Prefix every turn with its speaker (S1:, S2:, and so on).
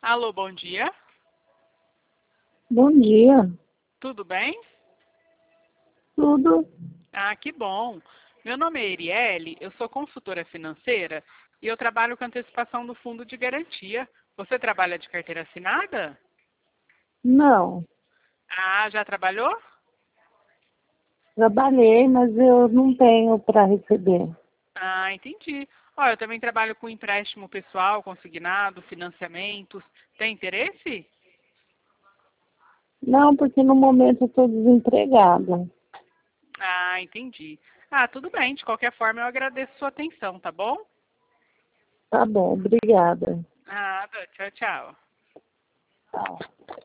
S1: Alô, bom dia.
S2: Bom dia,
S1: Tudo bem?
S2: tudo.
S1: Ah, que bom. Meu nome é Erielle, eu sou consultora financeira e eu trabalho com antecipação do fundo de garantia. Você trabalha de carteira assinada?
S2: Não,
S1: Ah, já trabalhou?
S2: trabalhei, mas eu não tenho para receber.
S1: Ah, entendi. Ó, eu também trabalho com empréstimo pessoal, consignado, financiamentos. Tem interesse?
S2: Não, porque no momento eu estou desempregada.
S1: Ah, entendi. Ah, tudo bem. De qualquer forma, eu agradeço sua atenção, tá bom?
S2: Tá bom, obrigada.
S1: Nada. Tchau, tchau.
S2: Tchau.